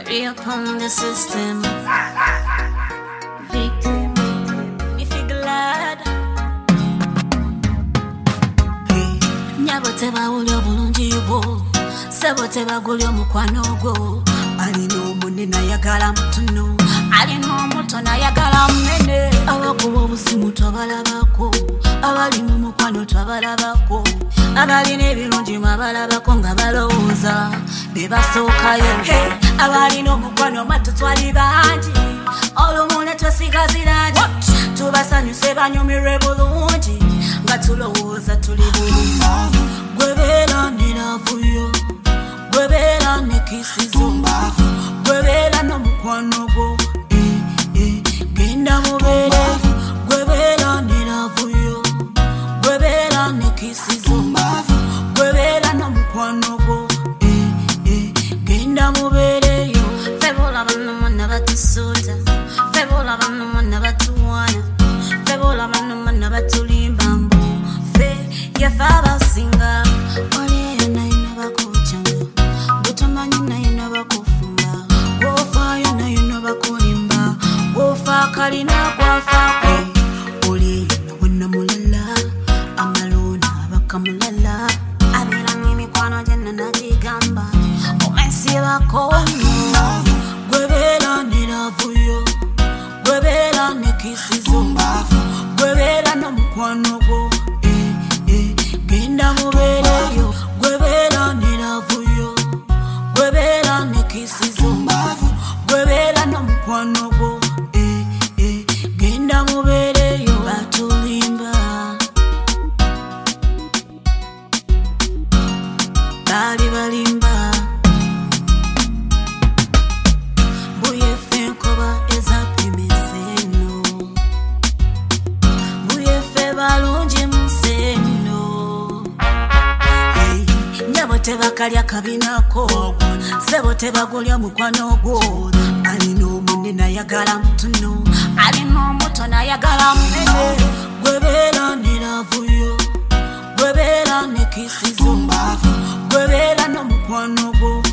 Reopen the system. Victim, me feel glad. Nyaboteba ulyo bulungi bwo, seboteba gulyo mukwano gwo. Alina omunene ayagala mutono, alina omuto n'ayagala munene. Abakuba obusimu twabalabako, abali mu mukwano twabalabako, abalina ebirungi mwabalabako nga balowooza be basookayo. Abalina omukwano mwattu twali bangi, olumu ne twesigazira nti tubasanyuse banyumirwe bulungi nga tulowooza tuli bulungi. Gwe beera ne laavuyo, gwe beera ne kisizo, gwe beera n'omukwano gwo, genda mubeere. Gwe beera ne laavuyo, gwe beera ne kisizo, gwe beera n'omukwano gwo, genda mubeereyo. Febola banno mwana batusuuta, febola banno mwana batuwaana, febola banno mwana batulimba mbu fe yafe abasinga. Waliyo naye nabakucanga, butomanyi naye nabakufumba, wofaayo naye nabakulimba, wofa akalina gwafaako. Oliyo nawonna mulala, amalona abakamulala, abeeramu emikwano gyenna nagigamba omensibako nnyo. Gwe beera ne laavuyo, gwe beera ne kisizo, gwe beera n'omukwano gwo, genda mubeereyo. Gwe beera ne laavuyo, gwe beera ne kisizo, gwe beera n'omukwano gwo, genda mubeereyo. Batulimba, baali balimba, buyefe enkoba ezapimisa eno, buyefe balungi munsi eno. Nyabo tebakalya kabinako, sebo tebagulya mukwano gwo. Alina omunene ayagala mutono, alina omuto n'ayagala munene. Gwe beera ne laavuyo, gwe beera ne kisizo, gwe beera n'omukwano gwo,